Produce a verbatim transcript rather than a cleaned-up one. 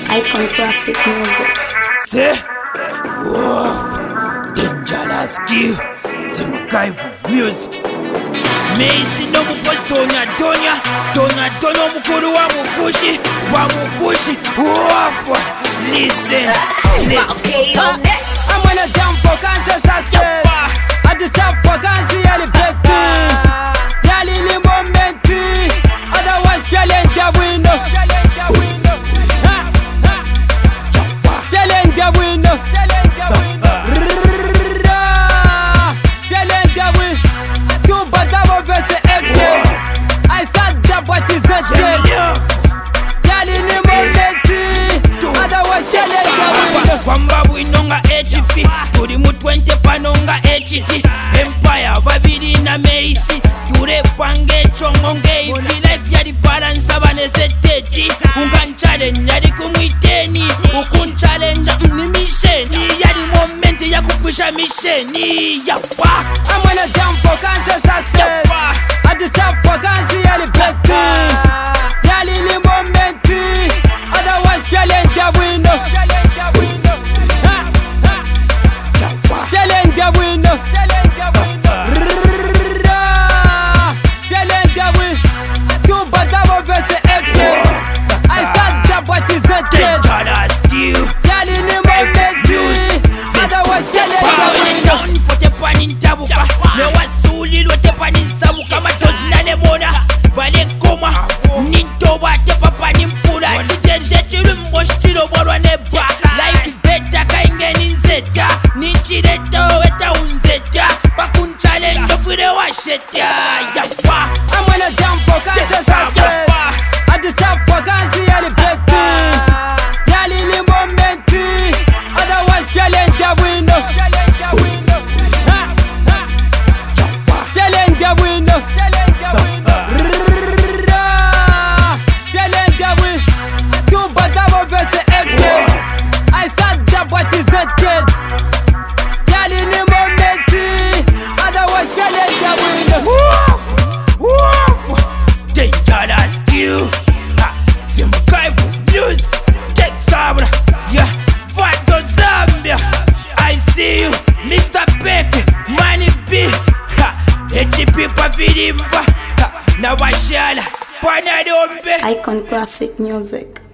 Icon Classic Music. Say, whoa, dangerous skill, some kind of music. Meisi no mukozi Donya Donya, Donya Donya mukuru wa mukushi, wa mukushi, whoa, listen, listen. Okay, uh, I'm gonna jump for cancer success. At the top for cancer, yali fifty. Yali ni momenti, otherwise challenge the window. Challenge the window. Challenge the window. Two battle versus empty. I said that what is that shit? Yali ni momenti, otherwise challenge the window. Kwamba bwinonga H P, turi mu twenty panonga H T. Empire babiri na Meisi, ture pange chongonge ifile vyari balance abanezeteti. Ungan challenge yari kumwiteni, ukun challenge ni misheni. Yari moment ya kupusha misheni. Yawa, I'm gonna jump for cancer success. At the top for cancer, yali fifty. Yali ni momenti, otherwise challenge the window. Challenge the window. Challenge the window. Two battle versus empty. I said that what is that shit? dangerous skill. Yali ni momenti, otherwise challenge the window. Down for the pan in tabuka. No one suli lo te pan in sabuka. Matozi na nemona. Bale koma. Ninto wa te papa nimpura. Tijenshe chilu mboshilo borwa neba. Life better kainge ninzeta. Ninchireto weta unzeta. Bakun challenge no fure wa sheta. Yawa. I'm gonna jump for cancer success. At the top for cancer, yali fifty. Yali ni momenti, otherwise challenge the window. Challenge the window. Challenge the window. Two battle versus empty. I said that what is that kid? Yali ni momenti, otherwise challenge the window. Woo! Dangerous skill. Ha, some kind of music. Take Sabra. Yeah, fight on Zambia. I see you, Mister Beck, Money B. Ha, H P Pavirimba. Ha, na Washala. Pana Dombe. Icon Classic Music.